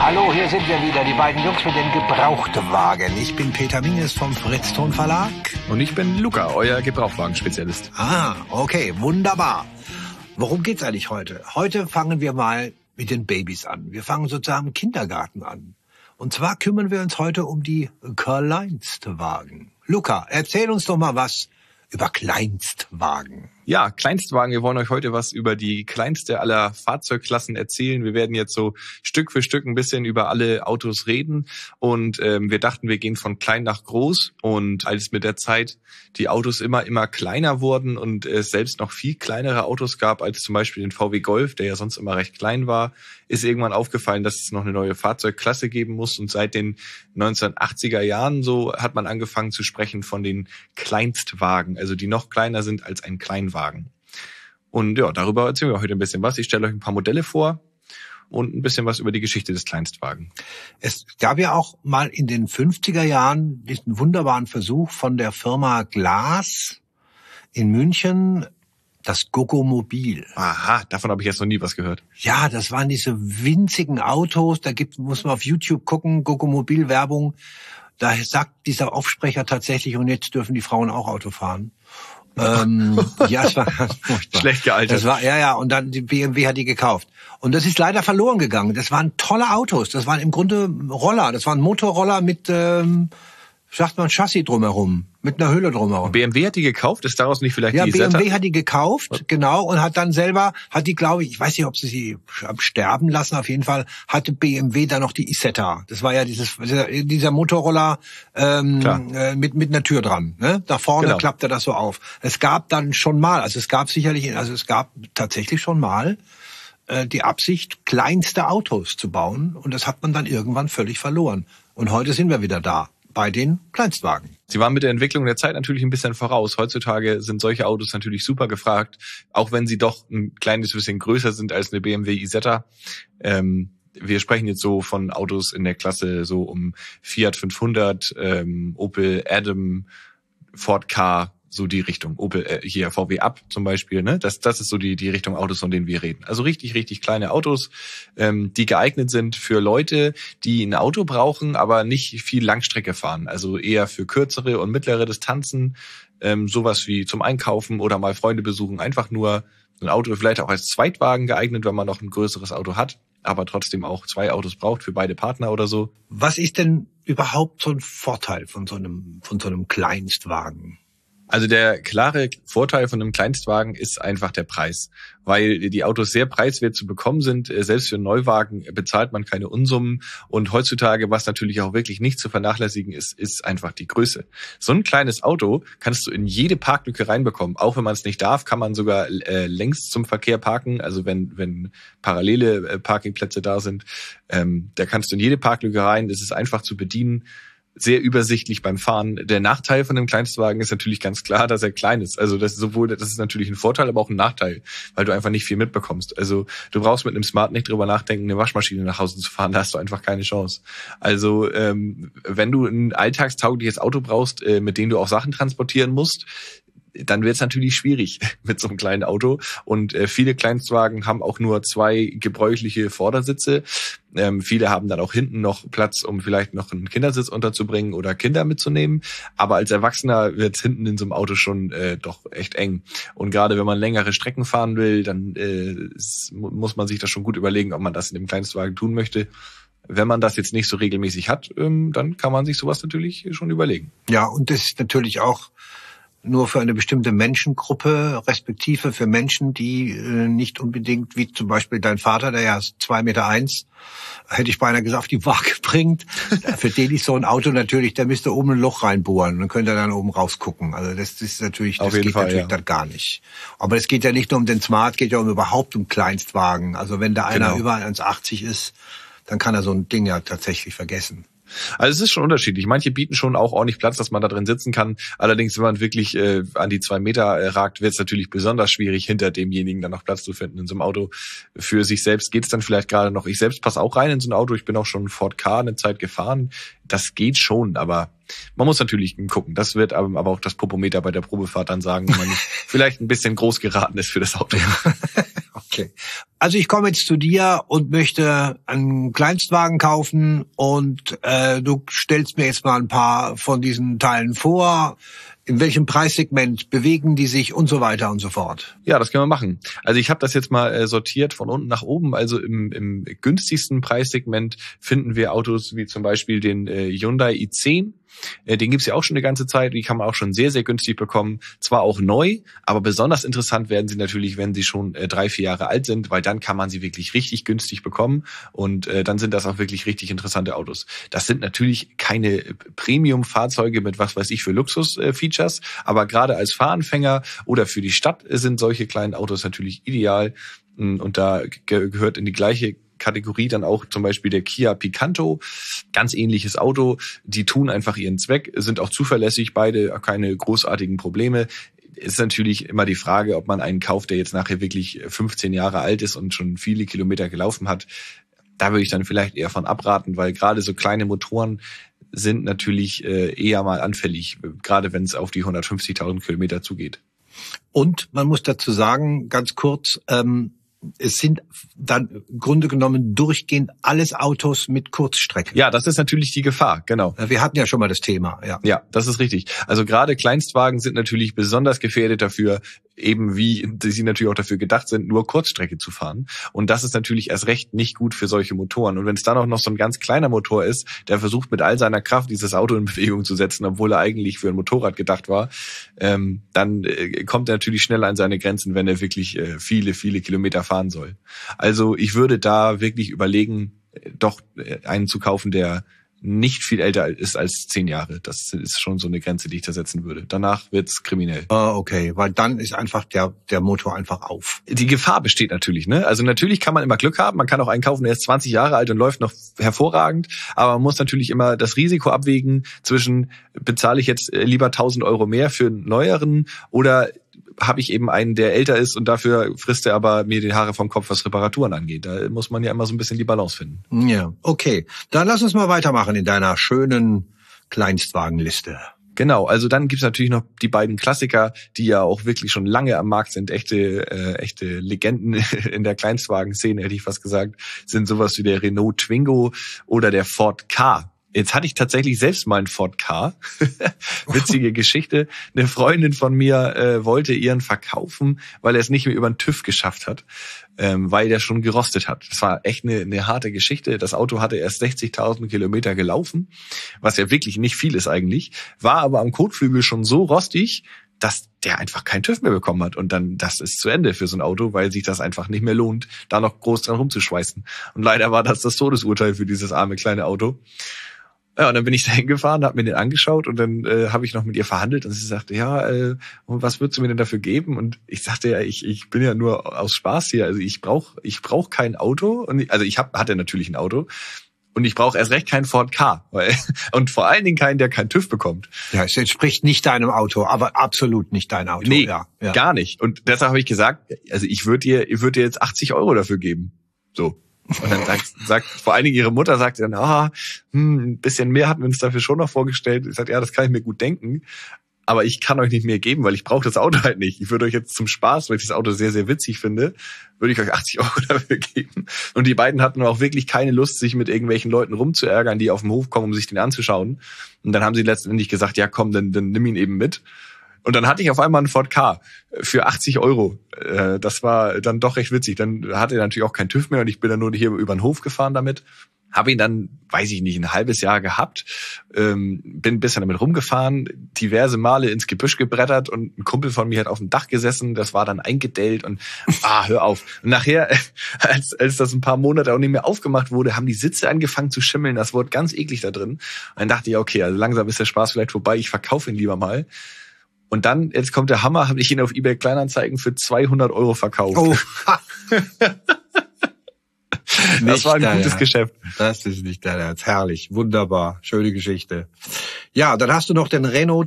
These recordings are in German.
Hallo, hier sind wir wieder, die beiden Jungs mit den Gebrauchtwagen. Ich bin Peter Minges vom Fritz-Ton Verlag. Und ich bin Luca, euer Gebrauchtwagenspezialist. Ah, okay, wunderbar. Worum geht's eigentlich heute? Heute fangen wir mal mit den Babys an. Wir fangen sozusagen im Kindergarten an. Und zwar kümmern wir uns heute um die Kleinstwagen. Luca, erzähl uns doch mal was über Kleinstwagen. Ja, Kleinstwagen. Wir wollen euch heute was über die kleinste aller Fahrzeugklassen erzählen. Wir werden jetzt so Stück für Stück ein bisschen über alle Autos reden. Und wir dachten, wir gehen von klein nach groß. Und als mit der Zeit die Autos immer kleiner wurden und es selbst noch viel kleinere Autos gab, als zum Beispiel den VW Golf, der ja sonst immer recht klein war, ist irgendwann aufgefallen, dass es noch eine neue Fahrzeugklasse geben muss. Und seit den 1980er Jahren so hat man angefangen zu sprechen von den Kleinstwagen, also die noch kleiner sind als ein Kleinwagen. Und ja, darüber erzählen wir heute ein bisschen was. Ich stelle euch ein paar Modelle vor und ein bisschen was über die Geschichte des Kleinstwagen. Es gab ja auch mal in den 50er Jahren diesen wunderbaren Versuch von der Firma Glas in München, das Goggomobil. Aha, davon habe ich jetzt noch nie was gehört. Ja, das waren diese winzigen Autos, muss man auf YouTube gucken, Goggomobil-Werbung. Da sagt dieser Aufsprecher tatsächlich, und jetzt dürfen die Frauen auch Auto fahren. Ja, es war ganz furchtbar. Schlecht gealtert. Das war, ja, und dann die BMW hat die gekauft. Und das ist leider verloren gegangen. Das waren tolle Autos. Das waren im Grunde Roller. Das waren Motorroller mit, sagt man, Chassis drumherum. Mit einer Hülle drumherum. BMW hat die gekauft? Ist daraus nicht vielleicht die Isetta? BMW hat die gekauft, genau, und hat dann selber, glaube ich weiß nicht, ob sie sterben lassen, auf jeden Fall hatte BMW dann noch die Isetta. Das war ja dieser Motorroller mit einer Tür dran. Ne? Da vorne genau. Klappte das so auf. Es gab dann schon mal, es gab tatsächlich schon mal die Absicht, kleinste Autos zu bauen, und das hat man dann irgendwann völlig verloren. Und heute sind wir wieder da. Bei den Kleinstwagen. Sie waren mit der Entwicklung der Zeit natürlich ein bisschen voraus. Heutzutage sind solche Autos natürlich super gefragt, auch wenn sie doch ein kleines bisschen größer sind als eine BMW Isetta. Wir sprechen jetzt so von Autos in der Klasse so um Fiat 500, Opel Adam, Ford Ka, so die Richtung. Opel, hier VW Up zum Beispiel, ne? Das ist so die Richtung Autos, von denen wir reden. Also richtig, richtig kleine Autos, die geeignet sind für Leute, die ein Auto brauchen, aber nicht viel Langstrecke fahren. Also eher für kürzere und mittlere Distanzen, sowas wie zum Einkaufen oder mal Freunde besuchen. Einfach nur ein Auto, vielleicht auch als Zweitwagen geeignet, wenn man noch ein größeres Auto hat, aber trotzdem auch 2 Autos braucht für beide Partner oder so. Was ist denn überhaupt so ein Vorteil von so einem Kleinstwagen? Also der klare Vorteil von einem Kleinstwagen ist einfach der Preis, weil die Autos sehr preiswert zu bekommen sind. Selbst für einen Neuwagen bezahlt man keine Unsummen, und heutzutage, was natürlich auch wirklich nicht zu vernachlässigen ist einfach die Größe. So ein kleines Auto kannst du in jede Parklücke reinbekommen. Auch wenn man es nicht darf, kann man sogar längs zum Verkehr parken, also wenn parallele Parkingplätze da sind. Da kannst du in jede Parklücke rein, es ist einfach zu bedienen. Sehr übersichtlich beim Fahren. Der Nachteil von dem Kleinstwagen ist natürlich ganz klar, dass er klein ist. Also das ist natürlich ein Vorteil, aber auch ein Nachteil, weil du einfach nicht viel mitbekommst. Also du brauchst mit einem Smart nicht drüber nachdenken, eine Waschmaschine nach Hause zu fahren, da hast du einfach keine Chance. Also wenn du ein alltagstaugliches Auto brauchst, mit dem du auch Sachen transportieren musst, dann wird es natürlich schwierig mit so einem kleinen Auto. Und viele Kleinstwagen haben auch nur 2 gebräuchliche Vordersitze. Viele haben dann auch hinten noch Platz, um vielleicht noch einen Kindersitz unterzubringen oder Kinder mitzunehmen. Aber als Erwachsener wird es hinten in so einem Auto schon doch echt eng. Und gerade wenn man längere Strecken fahren will, dann muss man sich das schon gut überlegen, ob man das in dem Kleinstwagen tun möchte. Wenn man das jetzt nicht so regelmäßig hat, dann kann man sich sowas natürlich schon überlegen. Ja, und das ist natürlich auch nur für eine bestimmte Menschengruppe, respektive für Menschen, die nicht unbedingt, wie zum Beispiel dein Vater, der ja 2,1 Meter, hätte ich beinahe gesagt, auf die Waage bringt. Für den ist so ein Auto natürlich, der müsste oben ein Loch reinbohren, dann könnte er dann oben rausgucken. Also das ist natürlich, das geht natürlich dann gar nicht. Aber es geht ja nicht nur um den Smart, geht ja überhaupt um Kleinstwagen. Also wenn da einer über 1,80 ist, dann kann er so ein Ding ja tatsächlich vergessen. Also es ist schon unterschiedlich. Manche bieten schon auch ordentlich Platz, dass man da drin sitzen kann. Allerdings, wenn man wirklich an die 2 Meter ragt, wird es natürlich besonders schwierig, hinter demjenigen dann noch Platz zu finden in so einem Auto. Für sich selbst geht es dann vielleicht gerade noch. Ich selbst passe auch rein in so ein Auto. Ich bin auch schon Ford Ka eine Zeit gefahren. Das geht schon, aber man muss natürlich gucken. Das wird aber auch das Popometer bei der Probefahrt dann sagen, wenn man nicht vielleicht ein bisschen groß geraten ist für das Auto. Okay. Also ich komme jetzt zu dir und möchte einen Kleinstwagen kaufen und du stellst mir jetzt mal ein paar von diesen Teilen vor. In welchem Preissegment bewegen die sich und so weiter und so fort? Ja, das können wir machen. Also ich habe das jetzt mal sortiert von unten nach oben. Also im günstigsten Preissegment finden wir Autos wie zum Beispiel den Hyundai i10. Den gibt's ja auch schon eine ganze Zeit. Die kann man auch schon sehr, sehr günstig bekommen. Zwar auch neu, aber besonders interessant werden sie natürlich, wenn sie schon 3-4 Jahre alt sind, weil dann kann man sie wirklich richtig günstig bekommen und dann sind das auch wirklich richtig interessante Autos. Das sind natürlich keine Premium-Fahrzeuge mit was weiß ich für Luxus-Features, aber gerade als Fahranfänger oder für die Stadt sind solche kleinen Autos natürlich ideal und da gehört in die gleiche Kategorie dann auch zum Beispiel der Kia Picanto, ganz ähnliches Auto, die tun einfach ihren Zweck, sind auch zuverlässig, beide keine großartigen Probleme. Ist natürlich immer die Frage, ob man einen kauft, der jetzt nachher wirklich 15 Jahre alt ist und schon viele Kilometer gelaufen hat. Da würde ich dann vielleicht eher von abraten, weil gerade so kleine Motoren sind natürlich eher mal anfällig, gerade wenn es auf die 150.000 Kilometer zugeht. Und man muss dazu sagen, ganz kurz, es sind dann im Grunde genommen durchgehend alles Autos mit Kurzstrecke. Ja, das ist natürlich die Gefahr, genau. Wir hatten ja schon mal das Thema, ja. Ja, das ist richtig. Also gerade Kleinstwagen sind natürlich besonders gefährdet dafür, eben wie sie natürlich auch dafür gedacht sind, nur Kurzstrecke zu fahren. Und das ist natürlich erst recht nicht gut für solche Motoren. Und wenn es dann auch noch so ein ganz kleiner Motor ist, der versucht mit all seiner Kraft dieses Auto in Bewegung zu setzen, obwohl er eigentlich für ein Motorrad gedacht war, dann kommt er natürlich schneller an seine Grenzen, wenn er wirklich viele, viele Kilometer fahren soll. Also ich würde da wirklich überlegen, doch einen zu kaufen, der nicht viel älter ist als 10 Jahre. Das ist schon so eine Grenze, die ich da setzen würde. Danach wird's kriminell. Okay, weil dann ist einfach der Motor einfach auf. Die Gefahr besteht natürlich, ne? Also natürlich kann man immer Glück haben. Man kann auch einen kaufen, der ist 20 Jahre alt und läuft noch hervorragend. Aber man muss natürlich immer das Risiko abwägen zwischen, bezahle ich jetzt lieber 1.000 Euro mehr für einen neueren oder habe ich eben einen, der älter ist und dafür frisst er aber mir die Haare vom Kopf, was Reparaturen angeht. Da muss man ja immer so ein bisschen die Balance finden. Ja, okay. Dann lass uns mal weitermachen in deiner schönen Kleinstwagenliste. Genau, also dann gibt's natürlich noch die beiden Klassiker, die ja auch wirklich schon lange am Markt sind, echte Legenden in der Kleinstwagen-Szene, hätte ich fast gesagt, sind sowas wie der Renault Twingo oder der Ford Ka. Jetzt hatte ich tatsächlich selbst mal einen Ford Ka. Witzige Geschichte. Eine Freundin von mir wollte ihren verkaufen, weil er es nicht mehr über den TÜV geschafft hat, weil der schon gerostet hat. Das war echt eine harte Geschichte. Das Auto hatte erst 60.000 Kilometer gelaufen, was ja wirklich nicht viel ist eigentlich, war aber am Kotflügel schon so rostig, dass der einfach keinen TÜV mehr bekommen hat. Und dann, das ist zu Ende für so ein Auto, weil sich das einfach nicht mehr lohnt, da noch groß dran rumzuschweißen. Und leider war das Todesurteil für dieses arme kleine Auto. Ja, und dann bin ich da hingefahren, habe mir den angeschaut und dann habe ich noch mit ihr verhandelt und sie sagte, ja, und was würdest du mir denn dafür geben? Und ich sagte, ja, ich bin ja nur aus Spaß hier, also ich brauch kein Auto und also ich hatte natürlich ein Auto und ich brauche erst recht keinen Ford Ka, und vor allen Dingen keinen, der keinen TÜV bekommt. Ja, es entspricht nicht deinem Auto, aber absolut nicht dein Auto. Nee, ja. Gar nicht. Und deshalb habe ich gesagt, also ich würde dir jetzt 80 Euro dafür geben. So. Und dann sagt vor allen Dingen ihre Mutter sagte dann, ein bisschen mehr hatten wir uns dafür schon noch vorgestellt. Ich sagte, ja, das kann ich mir gut denken, aber ich kann euch nicht mehr geben, weil ich brauche das Auto halt nicht. Ich würde euch jetzt zum Spaß, weil ich das Auto sehr, sehr witzig finde, würde ich euch 80 Euro dafür geben. Und die beiden hatten auch wirklich keine Lust, sich mit irgendwelchen Leuten rumzuärgern, die auf den Hof kommen, um sich den anzuschauen. Und dann haben sie letztendlich gesagt, ja komm, dann nimm ihn eben mit. Und dann hatte ich auf einmal einen Ford Ka für 80 Euro. Das war dann doch recht witzig. Dann hatte er natürlich auch keinen TÜV mehr und ich bin dann nur hier über den Hof gefahren damit. Habe ihn dann, weiß ich nicht, ein halbes Jahr gehabt. Bin ein bisschen damit rumgefahren, diverse Male ins Gebüsch gebrettert und ein Kumpel von mir hat auf dem Dach gesessen. Das war dann eingedellt und hör auf. Und nachher, als das ein paar Monate auch nicht mehr aufgemacht wurde, haben die Sitze angefangen zu schimmeln. Das wurde ganz eklig da drin. Und dann dachte ich, okay, also langsam ist der Spaß vielleicht vorbei. Ich verkaufe ihn lieber mal. Und dann, jetzt kommt der Hammer, habe ich ihn auf eBay Kleinanzeigen für 200 Euro verkauft. Oh. Das war ein gutes Geschäft. Das ist nicht dein Ernst. Herrlich, wunderbar, schöne Geschichte. Ja, dann hast du noch den Renault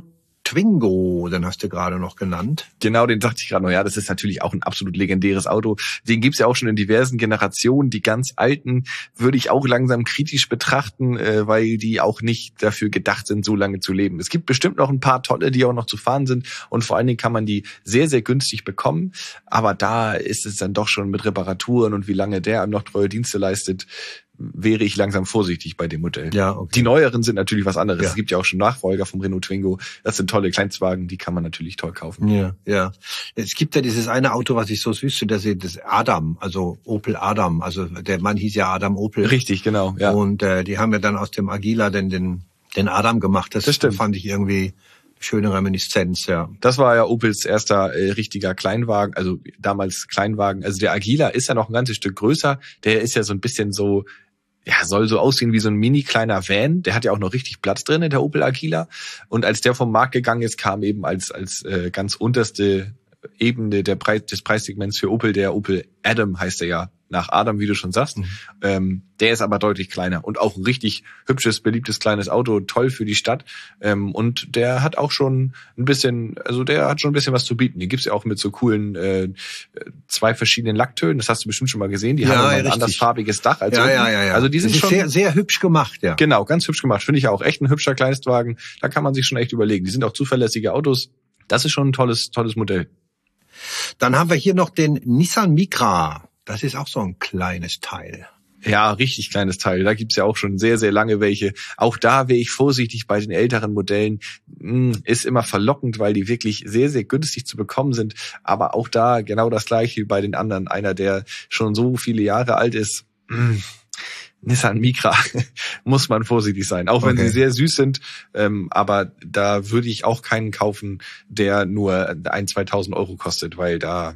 Twingo, den hast du gerade noch genannt. Genau, den dachte ich gerade noch. Ja, das ist natürlich auch ein absolut legendäres Auto. Den gibt's ja auch schon in diversen Generationen. Die ganz alten würde ich auch langsam kritisch betrachten, weil die auch nicht dafür gedacht sind, so lange zu leben. Es gibt bestimmt noch ein paar tolle, die auch noch zu fahren sind. Und vor allen Dingen kann man die sehr, sehr günstig bekommen. Aber da ist es dann doch schon mit Reparaturen und wie lange der einem noch treue Dienste leistet, wäre ich langsam vorsichtig bei dem Modell. Ja, okay. Die neueren sind natürlich was anderes. Ja. Es gibt ja auch schon Nachfolger vom Renault Twingo. Das sind tolle Kleinstwagen, die kann man natürlich toll kaufen. Ja, ja. Es gibt ja dieses eine Auto, was ich so süß finde, das Adam, also Opel Adam. Also der Mann hieß ja Adam Opel. Richtig, genau. Ja. Und die haben ja dann aus dem Agila den Adam gemacht. Das stimmt. fand ich irgendwie schöne Reminiszenz, ja. Das war ja Opels erster richtiger Kleinwagen, also damals Kleinwagen. Also der Agila ist ja noch ein ganzes Stück größer. Der ist ja so ein bisschen so, ja, soll so aussehen wie so ein mini kleiner Van. Der hat ja auch noch richtig Platz drin, der Opel Agila. Und als der vom Markt gegangen ist, kam eben als ganz unterste Ebene des Preissegments für Opel der Opel Adam, heißt er ja, nach Adam, wie du schon sagst. Der ist aber deutlich kleiner und auch ein richtig hübsches, beliebtes kleines Auto, toll für die Stadt. Und der hat auch schon ein bisschen, also der hat schon ein bisschen was zu bieten. Die gibt's ja auch mit so coolen 2 verschiedenen Lacktönen. Das hast du bestimmt schon mal gesehen. Die haben ein andersfarbiges Dach als ja. Also die sind schon sehr, sehr hübsch gemacht, ja. Genau, ganz hübsch gemacht. Finde ich auch echt ein hübscher Kleinstwagen. Da kann man sich schon echt überlegen. Die sind auch zuverlässige Autos. Das ist schon ein tolles Modell. Dann haben wir hier noch den Nissan Micra. Das ist auch so ein kleines Teil. Ja, richtig kleines Teil. Da gibt's ja auch schon sehr, sehr lange welche. Auch da wäre ich vorsichtig bei den älteren Modellen. Ist immer verlockend, weil die wirklich sehr, sehr günstig zu bekommen sind. Aber auch da genau das Gleiche wie bei den anderen. Einer, der schon so viele Jahre alt ist. Nissan Micra muss man vorsichtig sein. Auch wenn sie sehr süß sind. Aber da würde ich auch keinen kaufen, der nur 1.000-2.000 Euro kostet, weil da...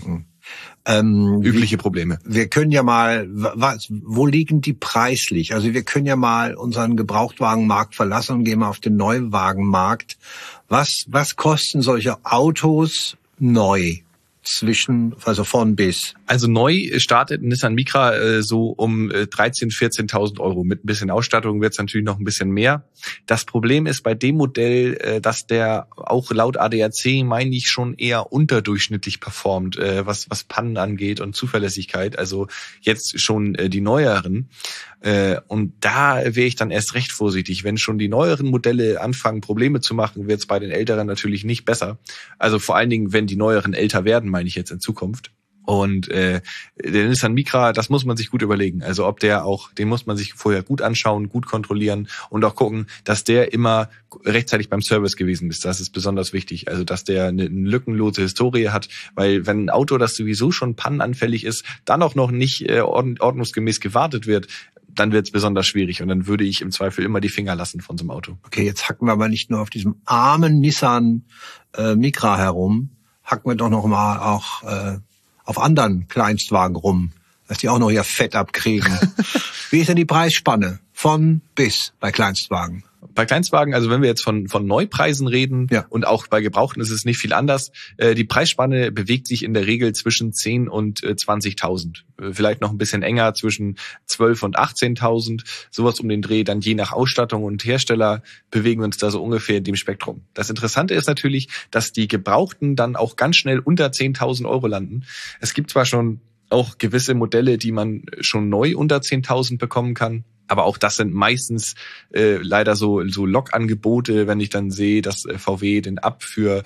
übliche Probleme. Wir können ja mal, wo liegen die preislich? Also wir können ja mal unseren Gebrauchtwagenmarkt verlassen und gehen mal auf den Neuwagenmarkt. Was kosten solche Autos neu? Also von bis. Also neu startet Nissan Micra so um 13.000, 14.000 Euro. Mit ein bisschen Ausstattung wird es natürlich noch ein bisschen mehr. Das Problem ist bei dem Modell, dass der auch laut ADAC, meine ich, schon eher unterdurchschnittlich performt, was Pannen angeht und Zuverlässigkeit. Also jetzt schon die neueren. Und da wäre ich dann erst recht vorsichtig. Wenn schon die neueren Modelle anfangen, Probleme zu machen, wird es bei den älteren natürlich nicht besser. Also vor allen Dingen, wenn die neueren älter werden, meine ich jetzt in Zukunft. Und der Nissan Micra, das muss man sich gut überlegen. Also den muss man sich vorher gut anschauen, gut kontrollieren und auch gucken, dass der immer rechtzeitig beim Service gewesen ist. Das ist besonders wichtig. Also dass der eine lückenlose Historie hat, weil wenn ein Auto, das sowieso schon pannenanfällig ist, dann auch noch nicht ordnungsgemäß gewartet wird, dann wird es besonders schwierig und dann würde ich im Zweifel immer die Finger lassen von so einem Auto. Okay, jetzt hacken wir aber nicht nur auf diesem armen Nissan Micra herum, hacken wir doch noch mal auch auf anderen Kleinstwagen rum, dass die auch noch ihr Fett abkriegen. Wie ist denn die Preisspanne von bis bei Kleinstwagen? Bei Kleinstwagen, also wenn wir jetzt von Neupreisen reden, ja, und auch bei Gebrauchten ist es nicht viel anders, die Preisspanne bewegt sich in der Regel zwischen 10.000 und 20.000. Vielleicht noch ein bisschen enger zwischen 12.000 und 18.000, sowas um den Dreh. Dann je nach Ausstattung und Hersteller bewegen wir uns da so ungefähr in dem Spektrum. Das Interessante ist natürlich, dass die Gebrauchten dann auch ganz schnell unter 10.000 Euro landen. Es gibt zwar schon auch gewisse Modelle, die man schon neu unter 10.000 bekommen kann. Aber auch das sind meistens leider so Lokangebote, wenn ich dann sehe, dass VW den Up für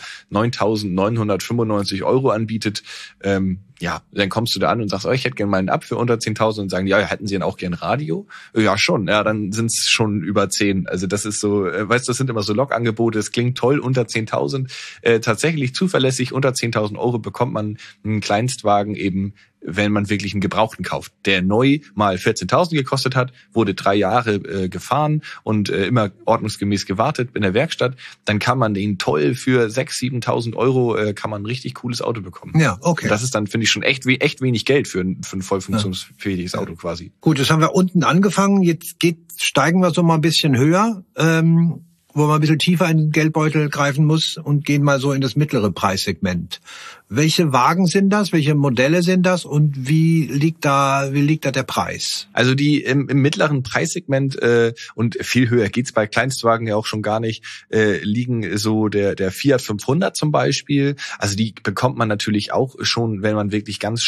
9.995 Euro anbietet. Ja, dann kommst du da an und sagst, ich hätte gerne mal einen Up für unter 10.000 und sagen, ja, hätten Sie denn auch gern Radio? Ja, schon. Ja, dann sind es schon über 10. Also das ist so, weißt du, das sind immer so Lokangebote. Es klingt toll, unter 10.000. Tatsächlich zuverlässig unter 10.000 Euro bekommt man einen Kleinstwagen eben, wenn man wirklich einen Gebrauchten kauft, der neu mal 14.000 gekostet hat, wurde 3 Jahre gefahren und immer ordnungsgemäß gewartet in der Werkstatt, dann kann man den toll für 6.000, 7.000 Euro kann man ein richtig cooles Auto bekommen. Ja, okay. Und das ist dann, finde ich, schon echt wenig Geld für ein voll funktionsfähiges Auto quasi. Gut, das haben wir unten angefangen, jetzt steigen wir so mal ein bisschen höher, wo man ein bisschen tiefer in den Geldbeutel greifen muss und gehen mal so in das mittlere Preissegment. Welche Wagen sind das? Welche Modelle sind das? Und wie liegt da der Preis? Also die im mittleren Preissegment und viel höher geht's bei Kleinstwagen ja auch schon gar nicht, liegen so der Fiat 500 zum Beispiel. Also die bekommt man natürlich auch schon, wenn man wirklich ganz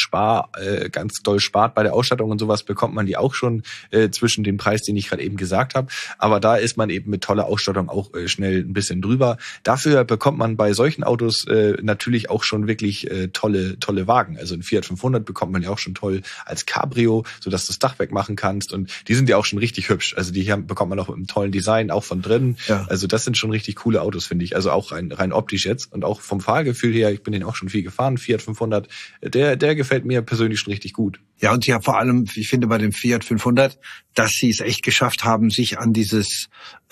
doll spart bei der Ausstattung und sowas, bekommt man die auch schon zwischen dem Preis, den ich gerade eben gesagt habe. Aber da ist man eben mit toller Ausstattung auch schnell ein bisschen drüber. Dafür bekommt man bei solchen Autos natürlich auch schon wirklich tolle Wagen. Also ein Fiat 500 bekommt man ja auch schon toll als Cabrio, sodass du das Dach wegmachen kannst. Und die sind ja auch schon richtig hübsch. Also die hier bekommt man auch mit einem tollen Design, auch von drinnen. Ja. Also das sind schon richtig coole Autos, finde ich. Also auch rein optisch jetzt. Und auch vom Fahrgefühl her, ich bin den auch schon viel gefahren, Fiat 500, der gefällt mir persönlich schon richtig gut. Ja, und ja, vor allem, ich finde bei dem Fiat 500, dass sie es echt geschafft haben, sich an dieses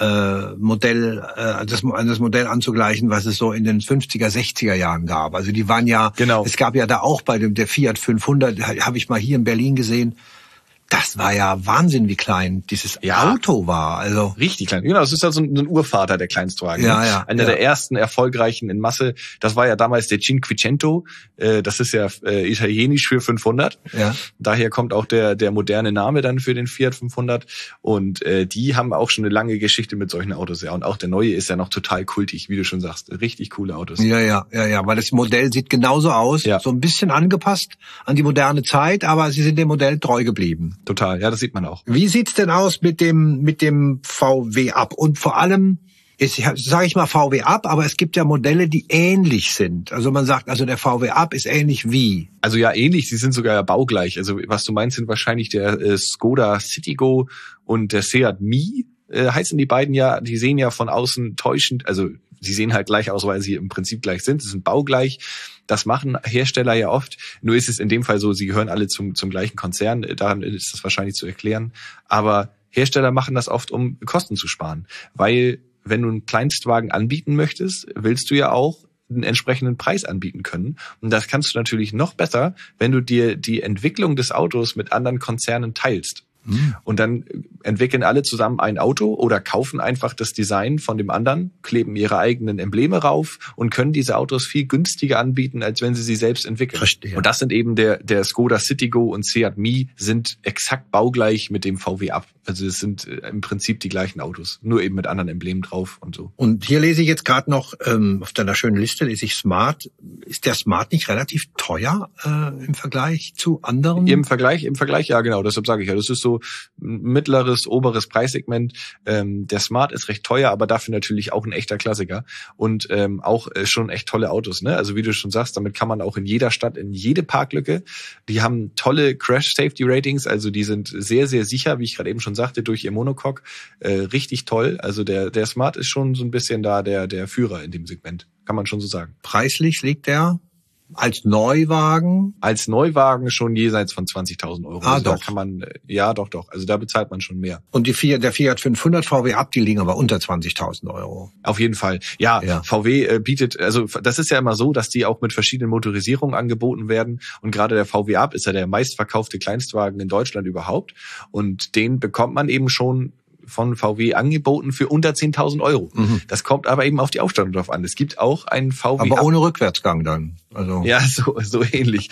Modell, an das Modell anzugleichen, was es so in den 50er, 60er Jahren gab. Also die waren ja, genau. Es gab ja da auch bei der Fiat 500, habe ich mal hier in Berlin gesehen, das war ja Wahnsinn, wie klein dieses Auto war. Also richtig klein. Genau, das ist ja so ein Urvater der Kleinstwagen. Ja. Einer der ersten erfolgreichen in Masse. Das war ja damals der Cinquecento. Das ist ja italienisch für 500. Ja. Daher kommt auch der moderne Name dann für den Fiat 500. Und die haben auch schon eine lange Geschichte mit solchen Autos. Ja. Und auch der neue ist ja noch total kultig, wie du schon sagst. Richtig coole Autos. Ja. Weil das Modell sieht genauso aus. Ja. So ein bisschen angepasst an die moderne Zeit, aber sie sind dem Modell treu geblieben. Total, ja, das sieht man auch. Wie sieht's denn aus mit dem VW Up? Und vor allem, sage ich mal VW Up, aber es gibt ja Modelle, die ähnlich sind. Also man sagt, also der VW Up ist ähnlich wie? Also ja, ähnlich, sie sind sogar ja baugleich. Also was du meinst, sind wahrscheinlich der Skoda Citigo und der Seat Mii, heißen die beiden ja. Die sehen ja von außen täuschend, also sie sehen halt gleich aus, weil sie im Prinzip gleich sind. Sie sind baugleich. Das machen Hersteller ja oft. Nur ist es in dem Fall so, sie gehören alle zum gleichen Konzern. Daran ist das wahrscheinlich zu erklären. Aber Hersteller machen das oft, um Kosten zu sparen. Weil wenn du einen Kleinstwagen anbieten möchtest, willst du ja auch einen entsprechenden Preis anbieten können. Und das kannst du natürlich noch besser, wenn du dir die Entwicklung des Autos mit anderen Konzernen teilst. Und dann entwickeln alle zusammen ein Auto oder kaufen einfach das Design von dem anderen, kleben ihre eigenen Embleme rauf und können diese Autos viel günstiger anbieten, als wenn sie selbst entwickeln. Verstehe. Und das sind eben der Skoda Citigo und Seat Mii sind exakt baugleich mit dem VW Up. Also es sind im Prinzip die gleichen Autos, nur eben mit anderen Emblemen drauf und so. Und hier lese ich jetzt gerade noch, auf deiner schönen Liste lese ich Smart. Ist der Smart nicht relativ teuer im Vergleich zu anderen? Im Vergleich, ja genau, deshalb sage ich ja, das ist so mittleres, oberes Preissegment. Der Smart ist recht teuer, aber dafür natürlich auch ein echter Klassiker und auch schon echt tolle Autos. Ne? Also wie du schon sagst, damit kann man auch in jeder Stadt, in jede Parklücke. Die haben tolle Crash-Safety-Ratings, also die sind sehr, sehr sicher, wie ich gerade eben schon sagte, durch ihr Monocoque. Richtig toll. Also der Smart ist schon so ein bisschen da der Führer in dem Segment, kann man schon so sagen. Preislich liegt der als Neuwagen? Als Neuwagen schon jenseits von 20.000 Euro. Also doch. Da kann man, ja, doch. Also da bezahlt man schon mehr. Und der Fiat 500 VW Up, die liegen aber unter 20.000 Euro. Auf jeden Fall. Ja. VW bietet, also das ist ja immer so, dass die auch mit verschiedenen Motorisierungen angeboten werden. Und gerade der VW Up ist ja der meistverkaufte Kleinstwagen in Deutschland überhaupt. Und den bekommt man eben schon von VW angeboten für unter 10.000 Euro. Das kommt aber eben auf die Ausstattung drauf an. Es gibt auch einen VW Aber ohne Rückwärtsgang dann. Also. Ja, so ähnlich.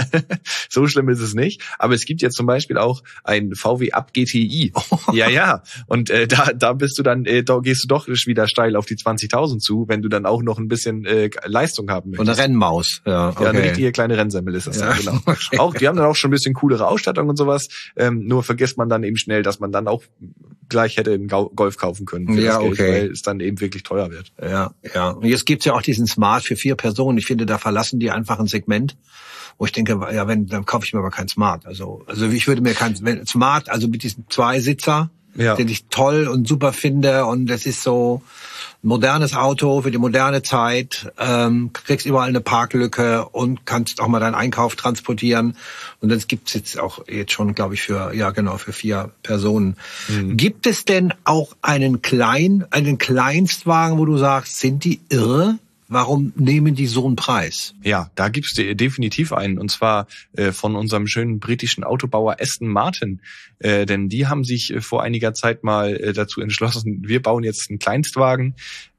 So schlimm ist es nicht. Aber es gibt ja zum Beispiel auch einen VW Up GTI. Ja. Und da bist du dann, da gehst du doch wieder steil auf die 20.000 zu, wenn du dann auch noch ein bisschen Leistung haben möchtest. Und eine Rennmaus. Ja, okay. Ja, eine richtige kleine Rennsemmel ist das dann, genau. Okay. Auch, die haben dann auch schon ein bisschen coolere Ausstattung und sowas. Nur vergisst man dann eben schnell, dass man dann auch gleich hätte einen Golf kaufen können für das Geld, weil es dann eben wirklich teuer wird. Ja. Und jetzt gibt's ja auch diesen Smart für 4 Personen. Ich finde, da verlassen die einfach ein Segment, wo ich denke, ja, dann kaufe ich mir aber kein Smart. Also ich würde mir kein Smart, also mit diesem Zweisitzer, den ich toll und super finde, und das ist so ein modernes Auto für die moderne Zeit, kriegst überall eine Parklücke und kannst auch mal deinen Einkauf transportieren. Und das gibt's jetzt schon, glaube ich, für 4 Personen. Gibt es denn auch einen Kleinstwagen, wo du sagst, sind die irre? Warum nehmen die so einen Preis? Ja, da gibt's definitiv einen, und zwar von unserem schönen britischen Autobauer Aston Martin. Denn die haben sich vor einiger Zeit mal dazu entschlossen, wir bauen jetzt einen Kleinstwagen.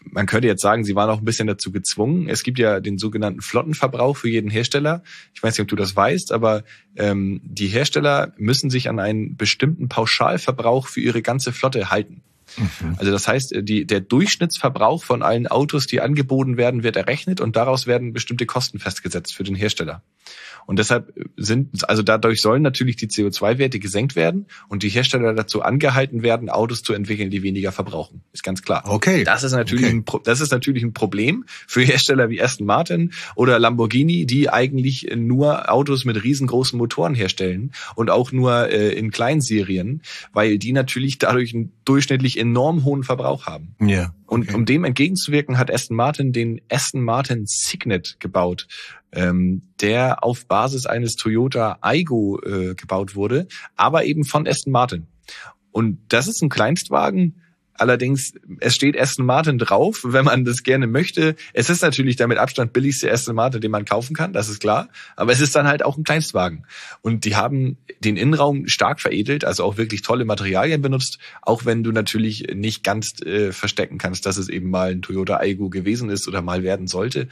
man könnte jetzt sagen, sie waren auch ein bisschen dazu gezwungen. Es gibt ja den sogenannten Flottenverbrauch für jeden Hersteller. Ich weiß nicht, ob du das weißt, aber die Hersteller müssen sich an einen bestimmten Pauschalverbrauch für ihre ganze Flotte halten. Also das heißt, der Durchschnittsverbrauch von allen Autos, die angeboten werden, wird errechnet und daraus werden bestimmte Kosten festgesetzt für den Hersteller. Und deshalb dadurch sollen natürlich die CO2-Werte gesenkt werden und die Hersteller dazu angehalten werden, Autos zu entwickeln, die weniger verbrauchen. Ist ganz klar. Okay. Das ist natürlich ein Problem für Hersteller wie Aston Martin oder Lamborghini, die eigentlich nur Autos mit riesengroßen Motoren herstellen und auch nur in Kleinserien, weil die natürlich dadurch einen durchschnittlich enorm hohen Verbrauch haben. Ja. Okay. Und um dem entgegenzuwirken, hat Aston Martin den Aston Martin Signet gebaut, der auf Basis eines Toyota Aygo gebaut wurde, aber eben von Aston Martin. Und das ist ein Kleinstwagen. Allerdings, es steht Aston Martin drauf, wenn man das gerne möchte. Es ist natürlich der mit Abstand billigste Aston Martin, den man kaufen kann, das ist klar. Aber es ist dann halt auch ein Kleinstwagen. Und die haben den Innenraum stark veredelt, also auch wirklich tolle Materialien benutzt, auch wenn du natürlich nicht ganz verstecken kannst, dass es eben mal ein Toyota Aygo gewesen ist oder mal werden sollte.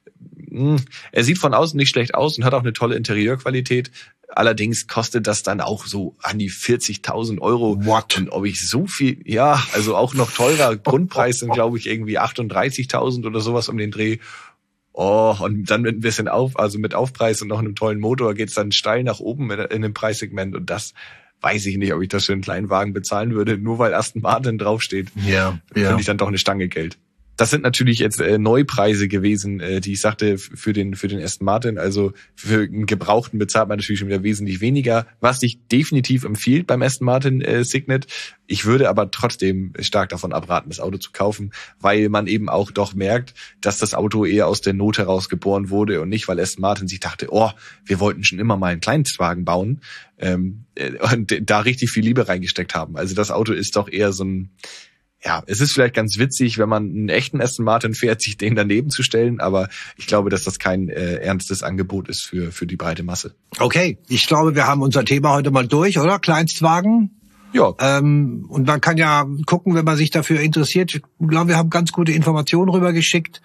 Er sieht von außen nicht schlecht aus und hat auch eine tolle Interieurqualität. Allerdings kostet das dann auch so an die 40.000 Euro. What? Und ob ich so viel, ja, also auch noch teurer. Grundpreis sind, glaube ich, irgendwie 38.000 oder sowas um den Dreh. Oh, und dann mit ein bisschen mit Aufpreis und noch einem tollen Motor geht's dann steil nach oben in dem Preissegment. Und das weiß ich nicht, ob ich das für einen kleinen Wagen bezahlen würde, nur weil Aston Martin draufsteht. Ja. Finde ich dann doch eine Stange Geld. Das sind natürlich jetzt Neupreise gewesen, die ich sagte, für den Aston Martin. Also für einen Gebrauchten bezahlt man natürlich schon wieder wesentlich weniger, was sich definitiv empfiehlt beim Aston Martin Signet. Ich würde aber trotzdem stark davon abraten, das Auto zu kaufen, weil man eben auch doch merkt, dass das Auto eher aus der Not heraus geboren wurde und nicht, weil Aston Martin sich dachte, wir wollten schon immer mal einen Kleinstwagen bauen und da richtig viel Liebe reingesteckt haben. Also das Auto ist doch eher so ein... Ja, es ist vielleicht ganz witzig, wenn man einen echten Aston Martin fährt, sich den daneben zu stellen, aber ich glaube, dass das kein ernstes Angebot ist für die breite Masse. Okay, ich glaube, wir haben unser Thema heute mal durch, oder? Kleinstwagen. Ja. Und man kann ja gucken, wenn man sich dafür interessiert. Ich glaube, wir haben ganz gute Informationen rübergeschickt.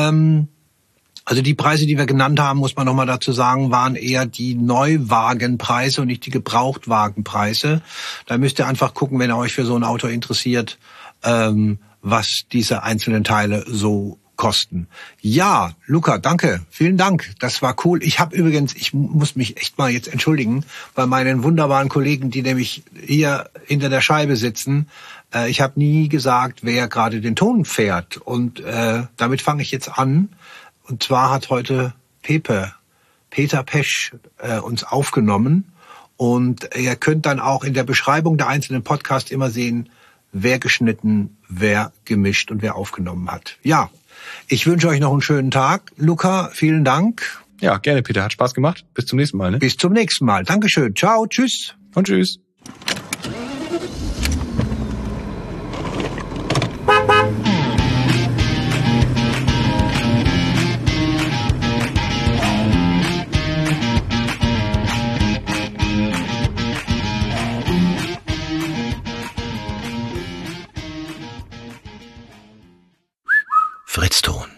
Also die Preise, die wir genannt haben, muss man nochmal dazu sagen, waren eher die Neuwagenpreise und nicht die Gebrauchtwagenpreise. Da müsst ihr einfach gucken, wenn ihr euch für so ein Auto interessiert, was diese einzelnen Teile so kosten. Ja, Luca, danke. Vielen Dank. Das war cool. Ich muss mich echt mal jetzt entschuldigen bei meinen wunderbaren Kollegen, die nämlich hier hinter der Scheibe sitzen. Ich habe nie gesagt, wer gerade den Ton fährt. Und damit fange ich jetzt an. Und zwar hat heute Peter Pesch uns aufgenommen. Und ihr könnt dann auch in der Beschreibung der einzelnen Podcasts immer sehen, wer geschnitten, wer gemischt und wer aufgenommen hat. Ja, ich wünsche euch noch einen schönen Tag. Luca, vielen Dank. Ja, gerne, Peter. Hat Spaß gemacht. Bis zum nächsten Mal. Ne? Bis zum nächsten Mal. Dankeschön. Ciao, tschüss. Und tschüss. Fritzton.